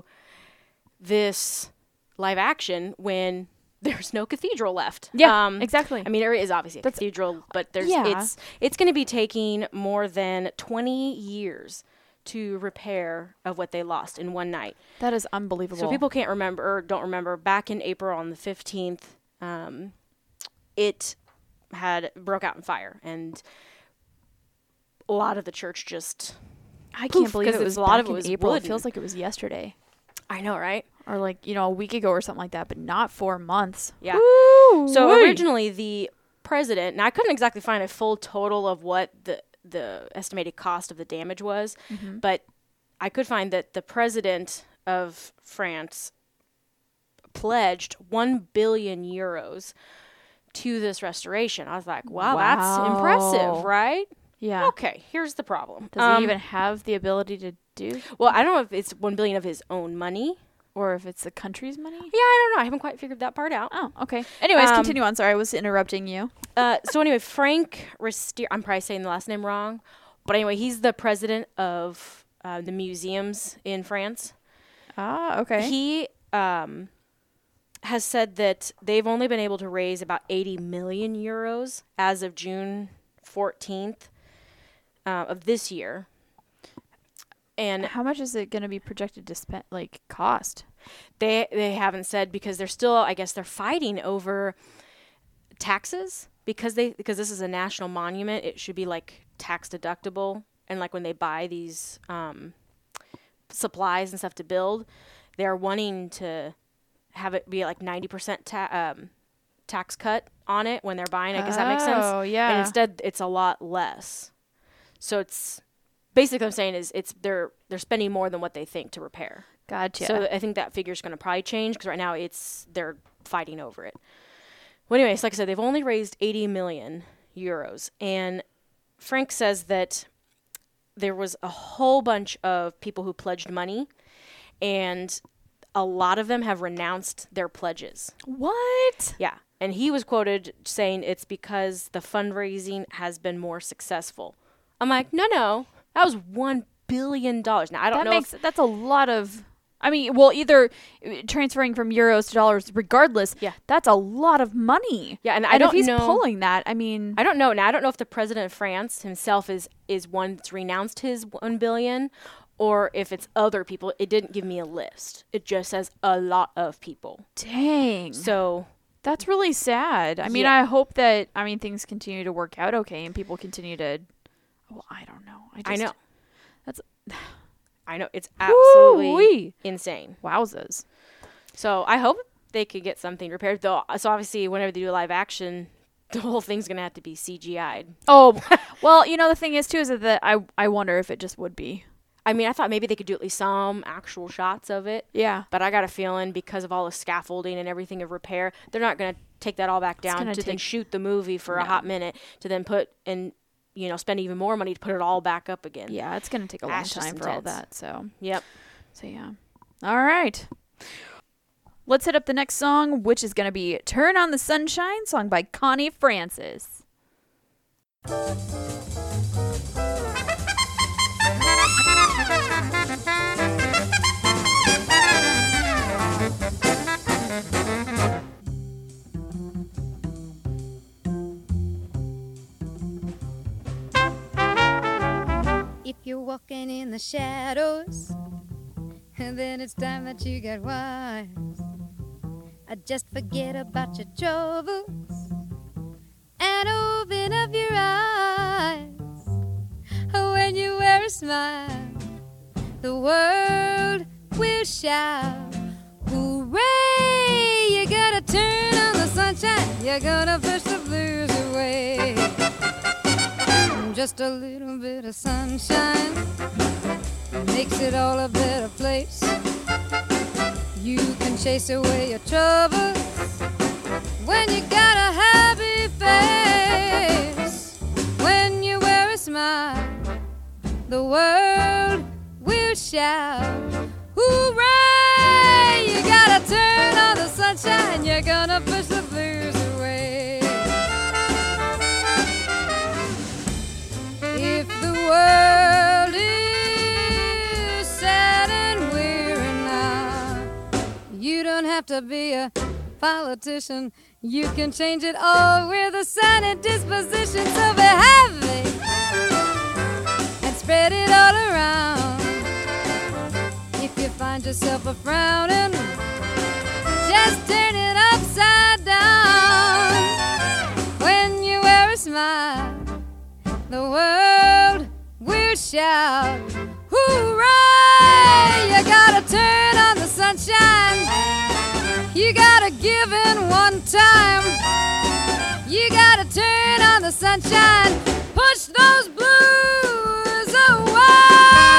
G: this live action when there's no cathedral left?
F: Yeah,
G: um,
F: exactly.
G: I mean, there is obviously a
F: That's,
G: cathedral, but there's
F: yeah.
G: it's it's going to be taking more than twenty years to repair of what they lost in one night.
F: That is unbelievable.
G: So people can't remember or don't remember. Back in April on the fifteenth, um, it had broke out in fire, and a lot of the church just
F: I can't
G: poof,
F: believe it was
G: a lot
F: back
G: of it was
F: in April.
G: wood
F: It feels
G: and-
F: like it was yesterday.
G: I know, right?
F: Or like, you know, a week ago or something like that, but not four months.
G: Yeah.
F: Woo,
G: So
F: wee.
G: originally the president, and I couldn't exactly find a full total of what the the estimated cost of the damage was,
F: Mhm.
G: but I could find that the president of France pledged one billion euros to this restoration. I was like, wow, that's
F: Wow.
G: impressive, right?
F: Yeah.
G: Okay, here's the problem.
F: Does
G: Um,
F: he even have the ability to do?
G: Well, I don't know if it's one billion of his own money.
F: Or if it's the country's money?
G: Yeah, I don't know. I haven't quite figured that part out.
F: Oh, okay. Anyways,
G: Um,
F: continue on. Sorry, I was interrupting you.
G: Uh, so anyway, Frank Ristier, I'm probably saying the last name wrong, but anyway, he's the president of uh, the museums in France.
F: Ah, okay.
G: He um, has said that they've only been able to raise about eighty million euros as of June fourteenth uh, of this year. And
F: how much is it going to be projected to spend, like, cost?
G: They they haven't said because they're still, I guess, they're fighting over taxes because they because this is a national monument. It should be like tax deductible, and like when they buy these um, supplies and stuff to build, they're wanting to have it be like ninety percent ta- um, tax cut on it when they're buying it. Does that make sense?
F: Oh, yeah.
G: And instead, it's a lot less. So it's basically what I'm saying is it's they're they're spending more than what they think to repair.
F: Gotcha.
G: So I think that figure's going to probably change because right now it's they're fighting over it. Well, anyways, like I said, they've only raised eighty million euros, and Frank says that there was a whole bunch of people who pledged money, and a lot of them have renounced their pledges.
F: What?
G: Yeah. And he was quoted saying it's because the fundraising has been more successful. I'm like, no, no, that was one billion dollars. Now I don't
F: that
G: know.
F: makes
G: if,
F: that's a lot of. I mean, well, either uh, transferring from euros to dollars, regardless.
G: Yeah,
F: that's a lot of money.
G: Yeah, and I
F: and
G: don't
F: if he's
G: know,
F: pulling that, I mean,
G: I don't know. Now I don't know if the president of France himself is is one that's renounced his one billion, or if it's other people. It didn't give me a list. It just says a lot of people.
F: Dang.
G: So
F: that's really sad. I mean,
G: Yeah.
F: I hope that I mean things continue to work out okay and people continue to. Well, I don't know. I, just,
G: I know.
F: That's.
G: I know it's absolutely
F: Woo-wee.
G: insane.
F: Wowzers.
G: So I hope they could get something repaired. Though, so obviously, whenever they do a live action, the whole thing's gonna have to be C G I'd.
F: Oh, well, you know the thing is too is that I I wonder if it just would be.
G: I mean, I thought maybe they could do at least some actual shots of it.
F: Yeah.
G: But I got a feeling because of all the scaffolding and everything of repair, they're not gonna take that all back down
F: gonna
G: to then
F: take-
G: shoot the movie for a
F: No.
G: hot minute to then put and you know spend even more money to put it all back up again.
F: Yeah, it's gonna take a long
G: That's just
F: time for all
G: intense.
F: that. So.
G: Yep.
F: So yeah. All right. Let's hit up the next song, which is going to be Turn on the Sunshine, song by Connie Francis.
S: If you're walking in the shadows, then it's time that you get wise. Uh, Just forget about your troubles and open up your eyes. When you wear a smile, the world will shout, hooray! You gotta turn on the sunshine, you're gonna push the blues away. Just a little bit of sunshine makes it all a better place. You can chase away your troubles when you got a happy face. When shout. Hooray! You gotta turn on the sunshine, you're gonna push the blues away. If the world is sad and weary now, you don't have to be a politician. You can change it all with a sunny disposition. So be happy and spread it all around. If you find yourself a frowning, just turn it upside down. When you wear a smile, the world will shout. Hooray! You gotta turn on the sunshine. You gotta give in one time. You gotta turn on the sunshine. Push those blues away.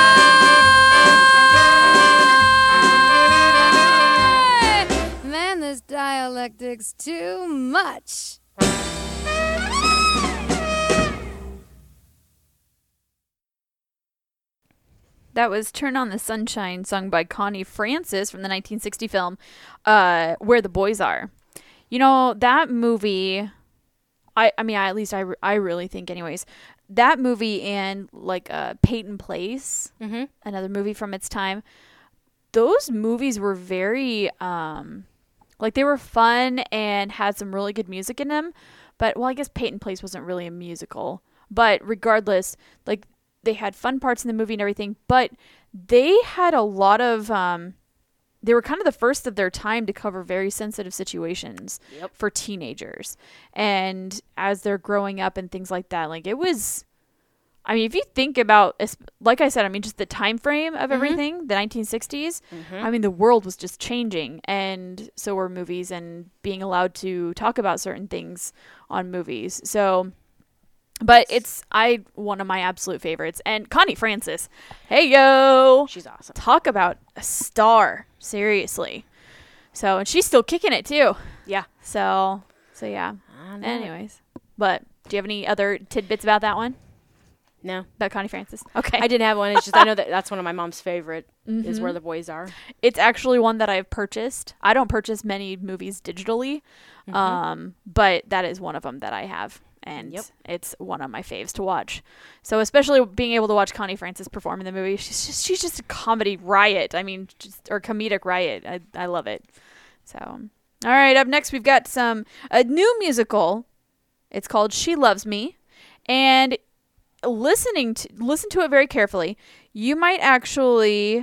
S: Man, this dialectic's too much.
F: That was Turn on the Sunshine, sung by Connie Francis from the nineteen sixty film uh, Where the Boys Are. You know, that movie, I, I mean, I, at least I, I really think anyways, that movie and like uh, Peyton Place,
G: mm-hmm.
F: another movie from its time, those movies were very, um, like they were fun and had some really good music in them. But, well, I guess Peyton Place wasn't really a musical. But regardless, like, they had fun parts in the movie and everything, but they had a lot of, um, they were kind of the first of their time to cover very sensitive situations
G: yep.
F: for teenagers. And as they're growing up and things like that, like it was, I mean, if you think about, like I said, I mean, just the time frame of
G: mm-hmm.
F: everything, the nineteen sixties,
G: mm-hmm.
F: I mean, the world was just changing, and so were movies and being allowed to talk about certain things on movies. So... But it's I one of my absolute favorites. And Connie Francis, hey yo,
G: she's awesome.
F: Talk about a star, seriously. So and she's still kicking it too.
G: Yeah.
F: So so yeah. Anyways, but do you have any other tidbits about that one?
G: No,
F: about Connie Francis. Okay,
G: I didn't have one. It's just I know that that's one of my mom's favorite
F: mm-hmm.
G: is Where the Boys Are.
F: It's actually one that I've purchased. I don't purchase many movies digitally,
G: mm-hmm.
F: um, but that is one of them that I have. And
G: yep.
F: it's one of my faves to watch. So especially being able to watch Connie Francis perform in the movie, she's just she's just a comedy riot. I mean, just or comedic riot. I I love it. So, all right, up next we've got some a new musical. It's called She Loves Me, and listening to listen to it very carefully, you might actually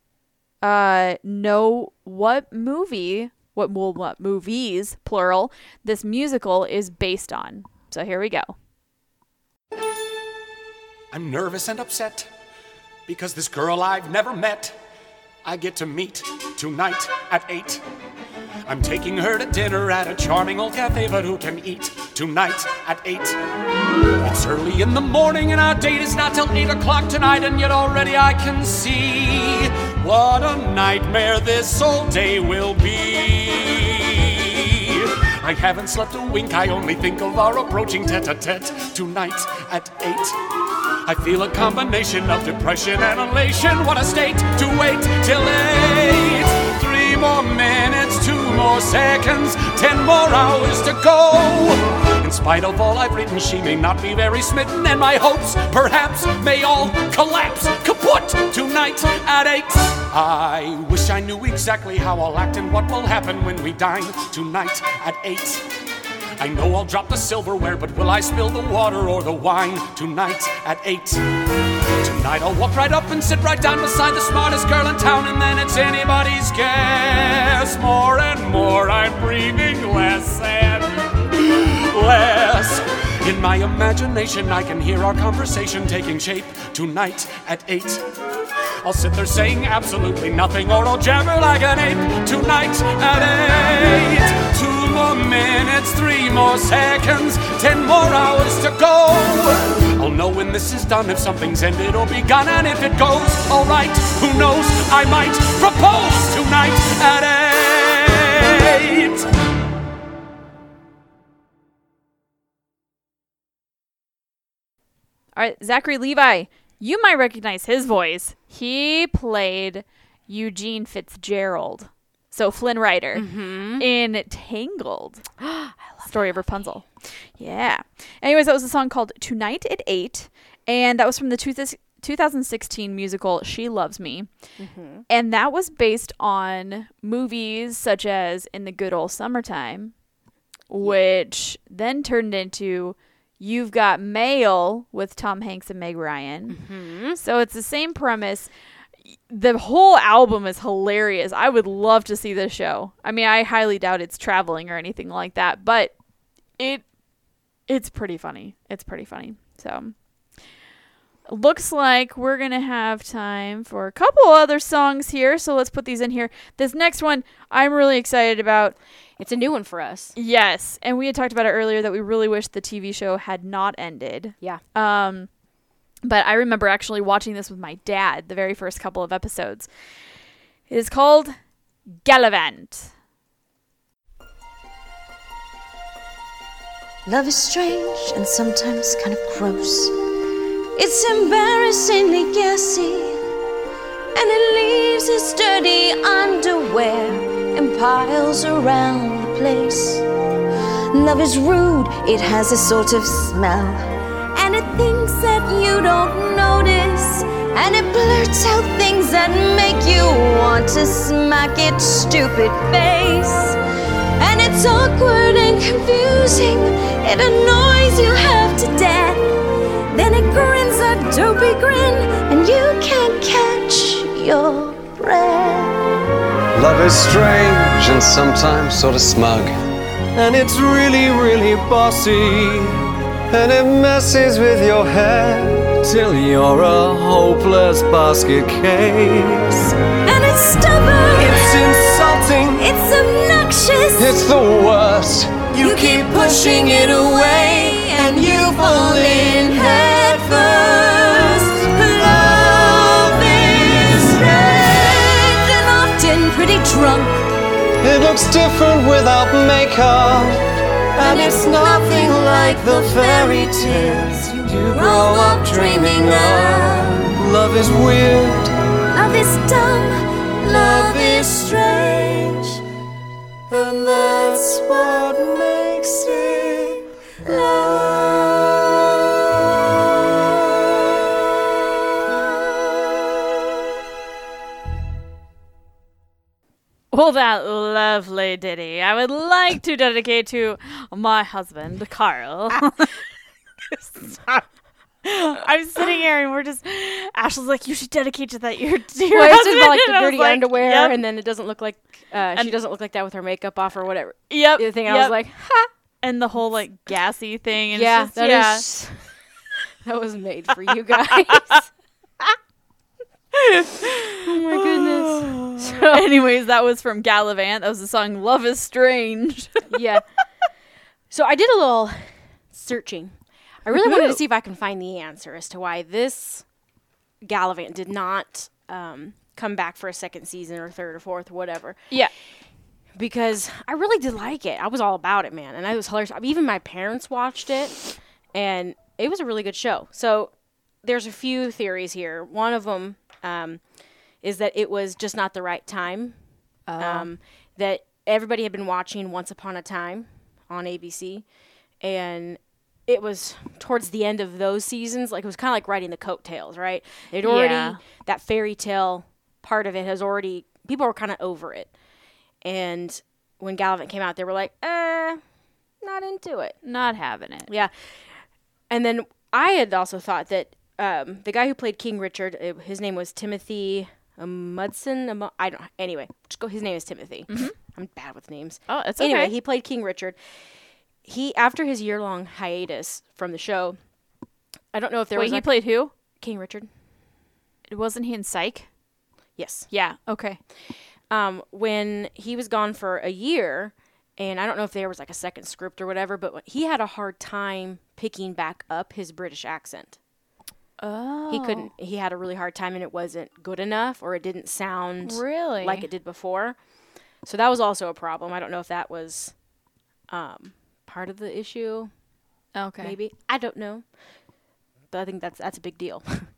F: uh know what movie, what well, what movies plural this musical is based on. So here we go.
E: I'm nervous and upset because this girl I've never met I get to meet tonight at eight. I'm taking her to dinner at a charming old cafe, but who can eat tonight at eight? It's early in the morning and our date is not till eight o'clock tonight, and yet already I can see what a nightmare this whole day will be. I haven't slept a wink, I only think of our approaching tete-a-tete tonight at eight. I feel a combination of depression and elation. What a state to wait till eight. Three more minutes, two more seconds, ten more hours to go. In spite of all I've written, she may not be very smitten, and my hopes perhaps may all collapse kaput tonight at eight. I wish I knew exactly how I'll act and what will happen when we dine tonight at eight. I know I'll drop the silverware, but will I spill the water or the wine tonight at eight? Tonight I'll walk right up and sit right down beside the smartest girl in town, and then it's anybody's guess. More and more I'm breathing less and less. In my imagination I can hear our conversation taking shape tonight at eight. I'll sit there saying absolutely nothing, or I'll jabber like an ape tonight at eight. Two more minutes, three more seconds, ten more hours to go. I'll know when this is done if something's ended or begun, and if it goes all right, who knows, I might propose tonight at eight.
F: All right, Zachary Levi, You might recognize his voice. He played Eugene Fitzgerald, so Flynn Rider,
G: Mm-hmm.
F: in Tangled. Story of Rapunzel. Yeah. Anyways, that was a song called Tonight at eight, and that was from the two thousand sixteen musical She Loves Me.
G: Mm-hmm.
F: And that was based on movies such as In the Good Old Summertime, which then turned into You've Got Mail with Tom Hanks and Meg Ryan.
G: Mm-hmm.
F: So it's the same premise. The whole album is hilarious. I would love to see this show. I mean, I highly doubt it's traveling or anything like that, but it it's pretty funny. It's pretty funny. So looks like we're going to have time for a couple other songs here, so let's put these in here. This next one I'm really excited about.
G: It's a new one for us.
F: Yes, and we had talked about it earlier that we really wish the T V show had not ended.
G: Yeah.
F: Um, but I remember actually watching this with my dad, the very first couple of episodes. It is called Gallivant.
T: Love is strange and sometimes kind of gross. It's embarrassingly gassy, and it leaves its dirty underwear in piles around the place. Love is rude, it has a sort of smell, and it thinks that you don't notice, and it blurts out things that make you want to smack its stupid face. And it's awkward and confusing, it annoys you half to death. Then it grins a dopey grin, and you can't catch your breath.
U: Love is strange and sometimes sort of smug, and it's really, really bossy, and it messes with your head till you're a hopeless basket case.
T: And it's stubborn,
U: It's insulting,
T: it's obnoxious,
U: it's the worst.
T: you keep pushing it away, and you fall in head first. Love is strange and often pretty drunk,
U: It looks different without makeup, and it's nothing like the fairy tales you grow up dreaming of. Love is weird,
T: love is dumb, love is strange, and that's what makes it love.
F: Well, that lovely ditty I would like to dedicate to my husband, Carl. I'm sitting here and we're just, Ashley's like, you should dedicate to that your, to your
G: Well, it's
F: husband.
G: about like the
F: And I was
G: dirty
F: like,
G: underwear,
F: yep.
G: and then it doesn't look like uh, she doesn't look like that with her makeup off or whatever.
F: Yep.
G: The thing,
F: yep.
G: I was like, ha.
F: And the whole like gassy thing. And
G: Yeah,
F: it's just,
G: that
F: yeah.
G: is- that was made for you guys. Oh my goodness. So,
F: anyways, that was from Gallivant. That was the song Love is Strange.
G: yeah. So I did a little searching. I really wanted to
F: Woo-hoo.
G: see if I can find the answer as to why this Gallivant did not um, come back for a second season or third or fourth or whatever.
F: Yeah.
G: Because I really did like it. I was all about it, man. And it was hilarious. I mean, even my parents watched it, and it was a really good show. So there's a few theories here. One of them um, is that it was just not the right time.
F: Oh.
G: Um, that everybody had been watching Once Upon a Time on A B C, and it was towards the end of those seasons. Like, it was kind of like riding the coattails, right? They'd already,
F: Yeah.
G: that fairy tale part of it has already, people were kind of over it. And when Gallivant came out, they were like, eh, not into it.
F: Not having it.
G: Yeah. And then I had also thought that um, the guy who played King Richard, it, his name was Timothy um, Mudson. Um, I don't. Anyway, just go. His name is Timothy.
F: Mhm.
G: I'm bad with names.
F: Oh, it's
G: anyway.
F: okay.
G: He played King Richard. He after his year long hiatus from the show. I don't know if there
F: Wait,
G: was.
F: he
G: like-
F: played who?
G: King Richard.
F: Wasn't he in Psych?
G: Yes.
F: Yeah. Okay.
G: Um, when he was gone for a year, and I don't know if there was like a second script or whatever, but he had a hard time picking back up his British accent.
F: Oh.
G: He couldn't, he had a really hard time, and it wasn't good enough, or it didn't sound
F: Really?
G: like it did before. So that was also a problem. I don't know if that was um, part of the issue.
F: Okay.
G: Maybe. I don't know. But I think that's that's a big deal.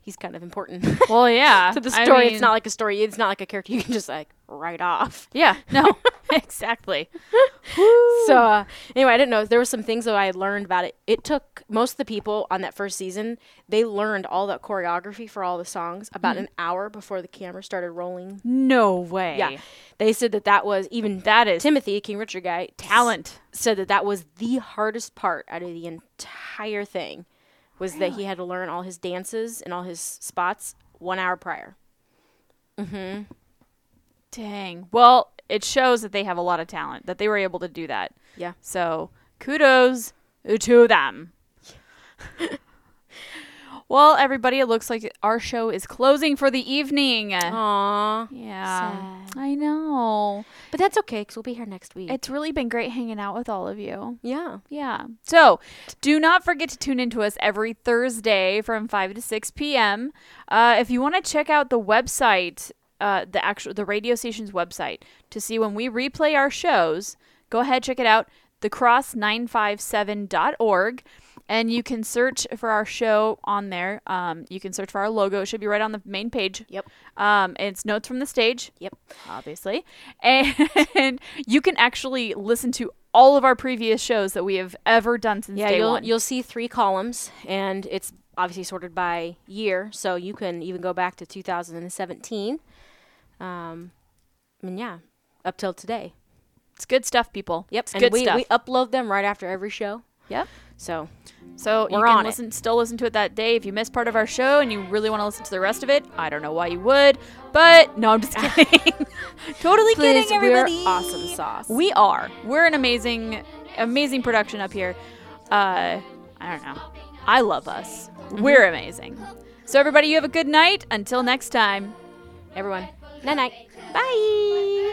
G: he's kind of important.
F: Well, yeah.
G: to the
F: I
G: story.
F: mean-
G: It's not like a story. It's not like a character you can just like write off.
F: Yeah. No. Exactly.
G: So uh, anyway, I didn't know there were some things that I had learned about it. It took most of the people on that first season. They learned all that choreography for all the songs about
F: Mhm.
G: an hour before the camera started rolling.
F: No way.
G: Yeah, they said that that was even
F: that is
G: Timothy, King Richard guy,
F: talent.
G: Said that that was the hardest part out of the entire thing, was that he had to learn all his dances and all his spots one hour prior. Mm-hmm.
F: Dang. Well, it shows that they have a lot of talent, that they were able to do that.
G: Yeah.
F: So kudos to them. Well, everybody, it looks like our show is closing for the evening.
G: Aww.
F: Yeah. I know.
G: But that's okay, because we'll be here next week.
F: It's really been great hanging out with all of you.
G: Yeah.
F: Yeah. So do not forget to tune into us every Thursday from five to six p.m. Uh, if you want to check out the website, uh, the actual the radio station's website, to see when we replay our shows, go ahead, check it out, the cross nine five seven dot org. And you can search for our show on there. Um, you can search for our logo. It should be right on the main page.
G: Yep.
F: Um, and it's Notes from the Stage.
G: Yep.
F: Obviously. And you can actually listen to all of our previous shows that we have ever done since
G: Yeah,
F: day
G: you'll
F: one.
G: you'll see three columns, and it's obviously sorted by year, so you can even go back to two thousand seventeen. Um, I mean, yeah, up till today.
F: It's good stuff, people.
G: Yep.
F: It's
G: and
F: good
G: we,
F: stuff.
G: we upload them right after every show.
F: Yep.
G: So,
F: So
G: we're
F: you can
G: on
F: listen, still listen to it that day. If you missed part of our show and you really want to listen to the rest of it, I don't know why you would, but no, I'm just kidding. Totally
G: Please,
F: kidding, everybody.
G: we're awesome sauce.
F: We are. We're an amazing, amazing production up here. Uh, I don't know. I love us.
G: Mm-hmm.
F: We're amazing. So everybody, you have a good night. Until next time,
G: everyone. Night night.
F: Bye.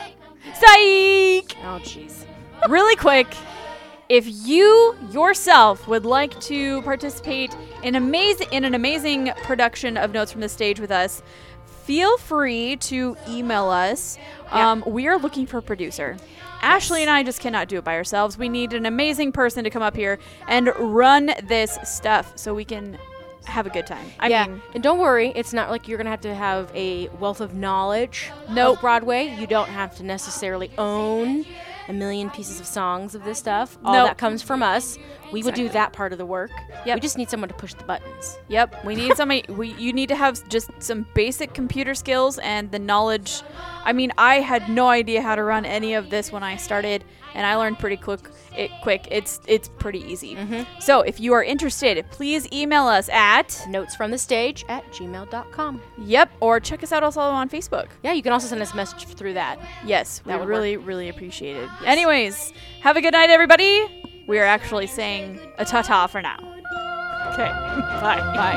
F: Psych.
G: Oh, jeez.
F: Really quick. If you yourself would like to participate in amazing in an amazing production of Notes from the Stage with us, feel free to email us.
G: Yeah.
F: Um, we are looking for a producer. Ashley and I just cannot do it by ourselves. We need an amazing person to come up here and run this stuff so we can have a good time. I
G: yeah,
F: mean,
G: and don't worry, it's not like you're gonna have to have a wealth of knowledge
F: Nope.
G: of Broadway. You don't have to necessarily own a million pieces of songs of this stuff. All
F: Nope.
G: that comes from us. We would do
F: Exactly.
G: that part of the work.
F: Yep.
G: We just need someone to push the buttons.
F: Yep, we need somebody. We you need to have just some basic computer skills and the knowledge. I mean, I had no idea how to run any of this when I started, and I learned pretty quick. It quick. It's it's pretty easy.
G: Mm-hmm.
F: So if you are interested, please email us at
G: notesfromthestage at gmail dot com.
F: Yep, or check us out also on Facebook.
G: Yeah, you can also send us a message through that.
F: Yes, we
G: That would
F: really really appreciate it. Anyways, have a good night, everybody. We are actually saying a ta-ta for now. Okay, bye.
G: Bye.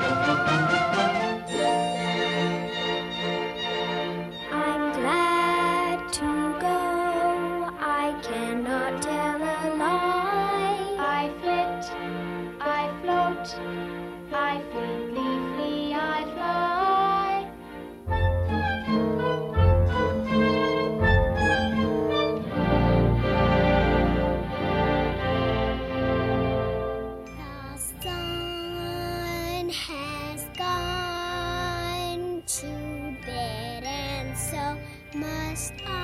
P: I'm glad to go. I cannot tell a lie. I flit, I float, I fleetly flee, I fly. The sun has gone to bed, and so must I.